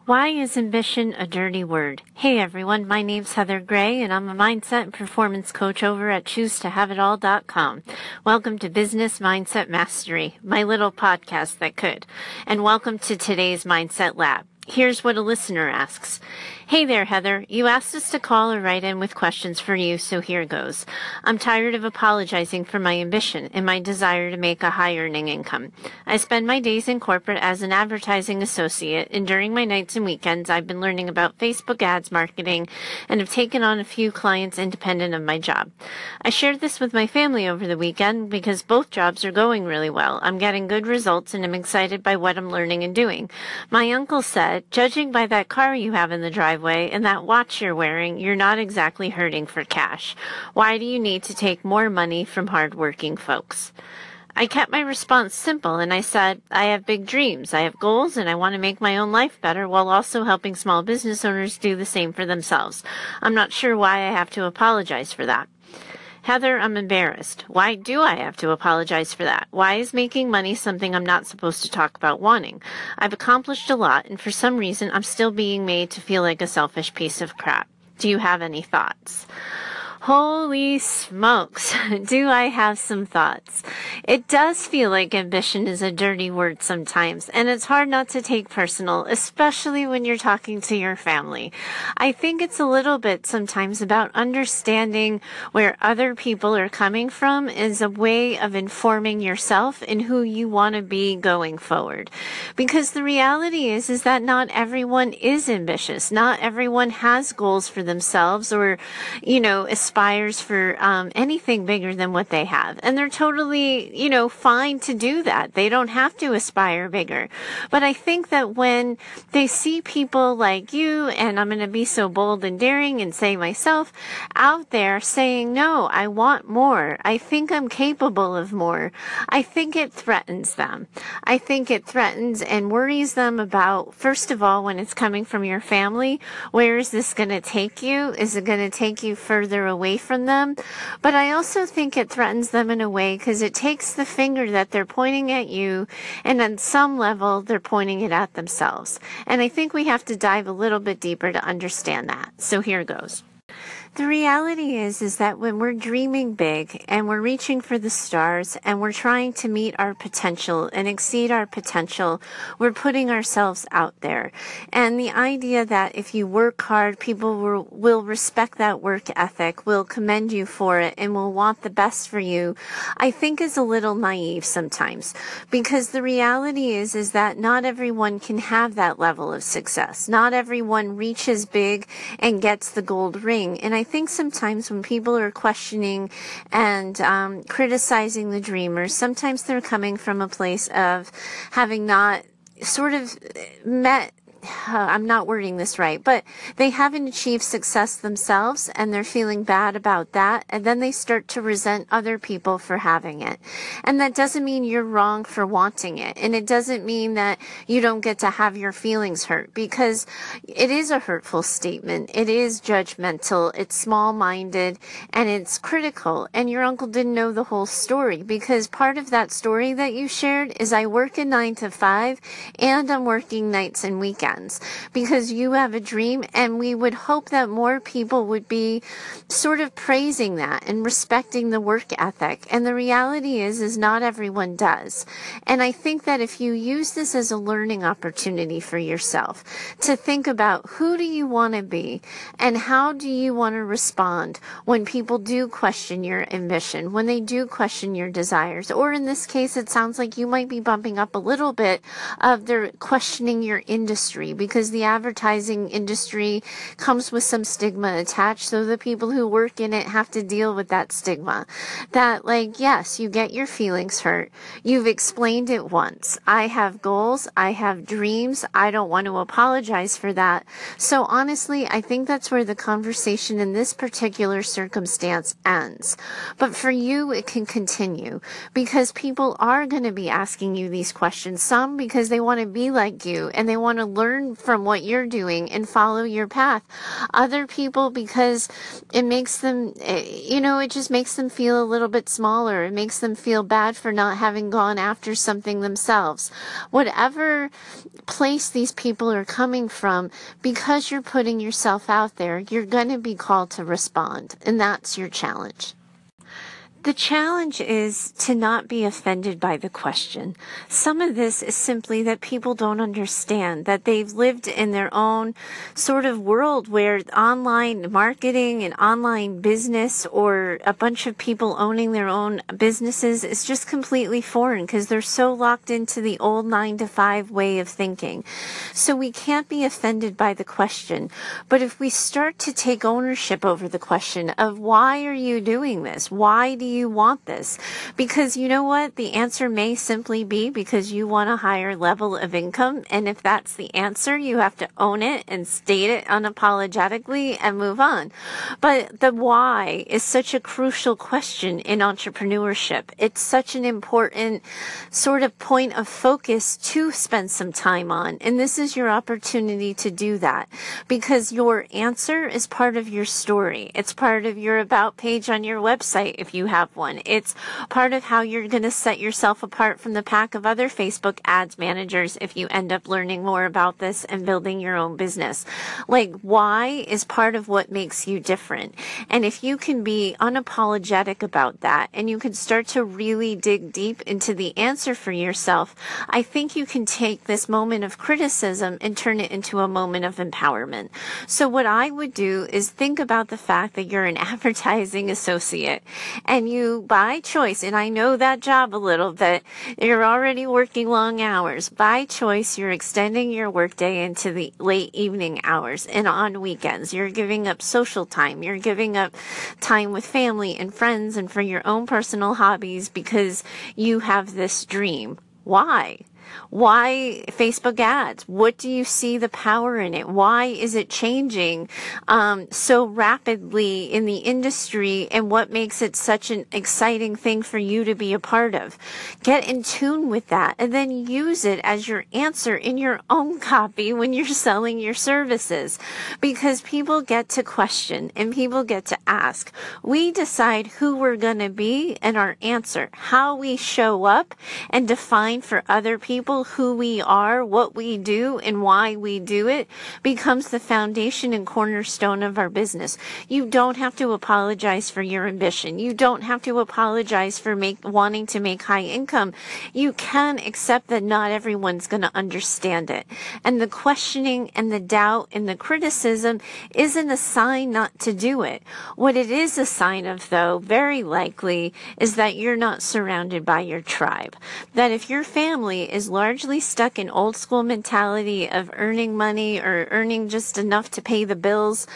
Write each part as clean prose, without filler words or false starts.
Why is ambition a dirty word? Hey everyone, my name's Heather Gray and I'm a mindset and performance coach over at ChooseToHaveItAll.com. Welcome to Business Mindset Mastery, my little podcast that could. And welcome to today's Mindset Lab. Here's what a listener asks. Hey there, Heather. You asked us to call or write in with questions for you, so here goes. I'm tired of apologizing for my ambition and my desire to make a high-earning income. I spend my days in corporate as an advertising associate, and during my nights and weekends, I've been learning about Facebook ads marketing and have taken on a few clients independent of my job. I shared this with my family over the weekend because both jobs are going really well. I'm getting good results, and I'm excited by what I'm learning and doing. My uncle said, judging by that car you have in the driveway and that watch you're wearing, you're not exactly hurting for cash. Why do you need to take more money from hardworking folks? I kept my response simple and I said, I have big dreams, I have goals, and I want to make my own life better while also helping small business owners do the same for themselves. I'm not sure why I have to apologize for that. Heather, I'm embarrassed. Why do I have to apologize for that? Why is making money something I'm not supposed to talk about wanting? I've accomplished a lot, and for some reason, I'm still being made to feel like a selfish piece of crap. Do you have any thoughts? Holy smokes, do I have some thoughts. It does feel like ambition is a dirty word sometimes, and it's hard not to take personal, especially when you're talking to your family. I think it's a little bit sometimes about understanding where other people are coming from is a way of informing yourself and who you want to be going forward. Because the reality is that not everyone is ambitious. Not everyone has goals for themselves or, aspires for anything bigger than what they have. And they're totally, fine to do that. They don't have to aspire bigger. But I think that when they see people like you, and I'm going to be so bold and daring and say myself, out there saying, no, I want more. I think I'm capable of more. I think it threatens them. I think it threatens and worries them about, first of all, when it's coming from your family, where is this going to take you? Is it going to take you further away from them? But I also think it threatens them in a way because it takes the finger that they're pointing at you, and on some level they're pointing it at themselves. And I think we have to dive a little bit deeper to understand that. So here goes. The reality is that when we're dreaming big and we're reaching for the stars and we're trying to meet our potential and exceed our potential, we're putting ourselves out there. And the idea that if you work hard, people will respect that work ethic, will commend you for it, and will want the best for you, I think is a little naive sometimes. Because the reality is that not everyone can have that level of success. Not everyone reaches big and gets the gold ring. And I think sometimes when people are questioning and criticizing the dreamers, sometimes they're coming from a place of having not sort of met, I'm not wording this right, but they haven't achieved success themselves and they're feeling bad about that. And then they start to resent other people for having it. And that doesn't mean you're wrong for wanting it. And it doesn't mean that you don't get to have your feelings hurt, because it is a hurtful statement. It is judgmental. It's small-minded and it's critical. And your uncle didn't know the whole story, because part of that story that you shared is I work a 9 to 5 and I'm working nights and weekends. Because you have a dream, and we would hope that more people would be sort of praising that and respecting the work ethic. And the reality is not everyone does. And I think that if you use this as a learning opportunity for yourself to think about who do you want to be and how do you want to respond when people do question your ambition, when they do question your desires, or in this case, it sounds like you might be bumping up a little bit of their questioning your industry, because the advertising industry comes with some stigma attached, so the people who work in it have to deal with that stigma. That, yes, you get your feelings hurt. You've explained it once. I have goals. I have dreams. I don't want to apologize for that. So honestly, I think that's where the conversation in this particular circumstance ends. But for you, it can continue, because people are going to be asking you these questions. Some because they want to be like you and they want to learn learn from what you're doing and follow your path. Other people, because it makes them, it just makes them feel a little bit smaller. It makes them feel bad for not having gone after something themselves. Whatever place these people are coming from, because you're putting yourself out there, you're going to be called to respond. And that's your challenge. The challenge is to not be offended by the question. Some of this is simply that people don't understand, that they've lived in their own sort of world where online marketing and online business, or a bunch of people owning their own businesses, is just completely foreign because they're so locked into the old 9-to-5 way of thinking. So we can't be offended by the question. But if we start to take ownership over the question of why are you doing this? Why do you want this? Because you know what? The answer may simply be because you want a higher level of income. And if that's the answer, you have to own it and state it unapologetically and move on. But the why is such a crucial question in entrepreneurship. It's such an important sort of point of focus to spend some time on. And this is your opportunity to do that, because your answer is part of your story. It's part of your about page on your website if you have one. It's part of how you're going to set yourself apart from the pack of other Facebook ads managers if you end up learning more about this and building your own business. Like, why is part of what makes you different. And if you can be unapologetic about that, and you can start to really dig deep into the answer for yourself, I think you can take this moment of criticism and turn it into a moment of empowerment. So what I would do is think about the fact that you're an advertising associate, and you, by choice, and I know that job a little bit, you're already working long hours. By choice, you're extending your workday into the late evening hours and on weekends. You're giving up social time. You're giving up time with family and friends and for your own personal hobbies because you have this dream. Why? Why Facebook ads? What do you see the power in it? Why is it changing so rapidly in the industry, and what makes it such an exciting thing for you to be a part of? Get in tune with that and then use it as your answer in your own copy when you're selling your services, because people get to question and people get to ask. We decide who we're going to be, and our answer, how we show up and define for other people who we are, what we do, and why we do it, becomes the foundation and cornerstone of our business. You don't have to apologize for your ambition. You don't have to apologize for wanting to make high income. You can accept that not everyone's going to understand it. And the questioning and the doubt and the criticism isn't a sign not to do it. What it is a sign of, though, very likely, is that you're not surrounded by your tribe. That if your family is largely stuck in old school mentality of earning money or earning just enough to pay the bills,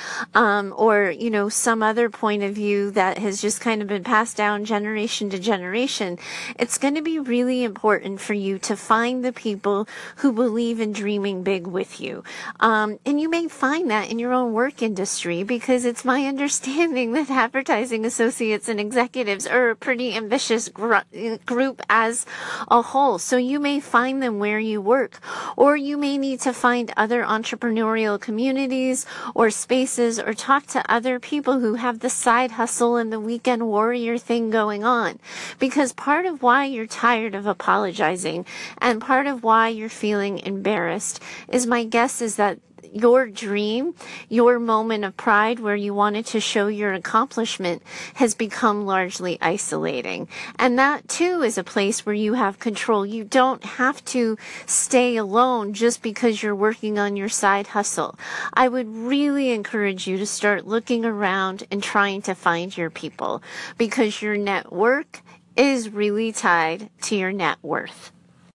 or, some other point of view that has just kind of been passed down generation to generation, it's going to be really important for you to find the people who believe in dreaming big with you. And you may find that in your own work industry, because it's my understanding that advertising associates and executives are a pretty ambitious group as a whole. So you may find them where you work, or you may need to find other entrepreneurial communities or spaces, or talk to other people who have the side hustle and the weekend warrior thing going on. Because part of why you're tired of apologizing and part of why you're feeling embarrassed is, my guess is that your dream, your moment of pride where you wanted to show your accomplishment, has become largely isolating. And that too is a place where you have control. You don't have to stay alone just because you're working on your side hustle. I would really encourage you to start looking around and trying to find your people, because your network is really tied to your net worth.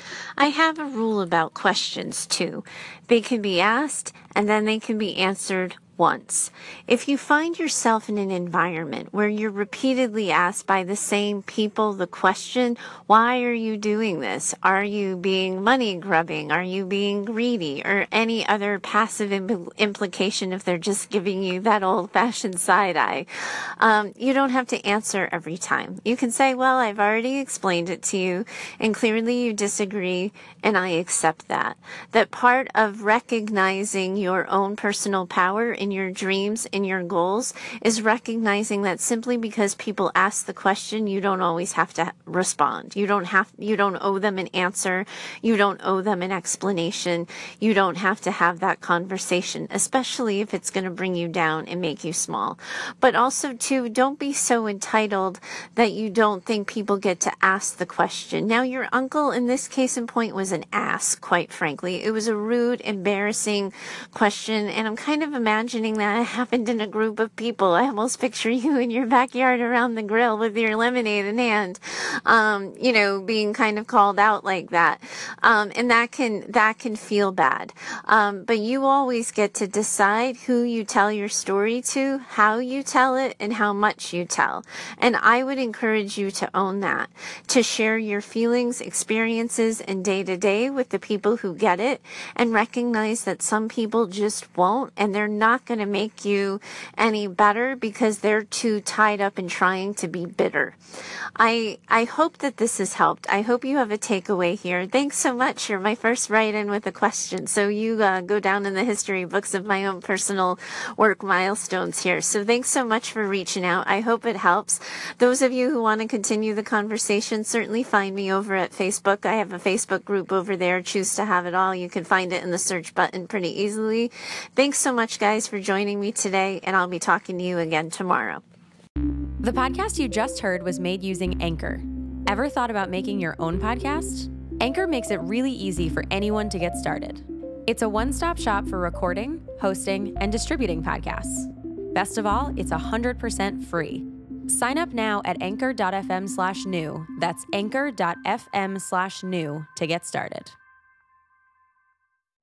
I have a rule about questions too. They can be asked and then they can be answered once. If you find yourself in an environment where you're repeatedly asked by the same people the question, why are you doing this? Are you being money grubbing? Are you being greedy? Or any other passive implication if they're just giving you that old-fashioned side eye? You don't have to answer every time. You can say, well, I've already explained it to you, and clearly you disagree, and I accept that. That part of recognizing your own personal power in your dreams and your goals is recognizing that simply because people ask the question, you don't always have to respond. You don't owe them an answer. You don't owe them an explanation. You don't have to have that conversation, especially if it's going to bring you down and make you small. But also, too, don't be so entitled that you don't think people get to ask the question. Now, your uncle, in this case in point, was an ass, quite frankly. It was a rude, embarrassing question, and I'm kind of imagining that it happened in a group of people. I almost picture you in your backyard around the grill with your lemonade in hand, being kind of called out like that. And that can feel bad. But you always get to decide who you tell your story to, how you tell it, and how much you tell. And I would encourage you to own that, to share your feelings, experiences, and day-to-day with the people who get it, and recognize that some people just won't, and they're not going to make you any better because they're too tied up in trying to be bitter. I hope that this has helped. I hope you have a takeaway here. Thanks so much. You're my first write-in with a question, so you go down in the history books of my own personal work milestones here. So thanks so much for reaching out. I hope it helps. Those of you who want to continue the conversation, certainly find me over at Facebook. I have a Facebook group over there, Choose to Have It All. You can find it in the search button pretty easily. Thanks so much, guys, for joining me today, and I'll be talking to you again tomorrow. The podcast you just heard was made using Anchor. Ever thought about making your own podcast? Anchor makes it really easy for anyone to get started. It's a one-stop shop for recording, hosting, and distributing podcasts. Best of all, it's 100% free. Sign up now at anchor.fm/new. That's anchor.fm/new to get started.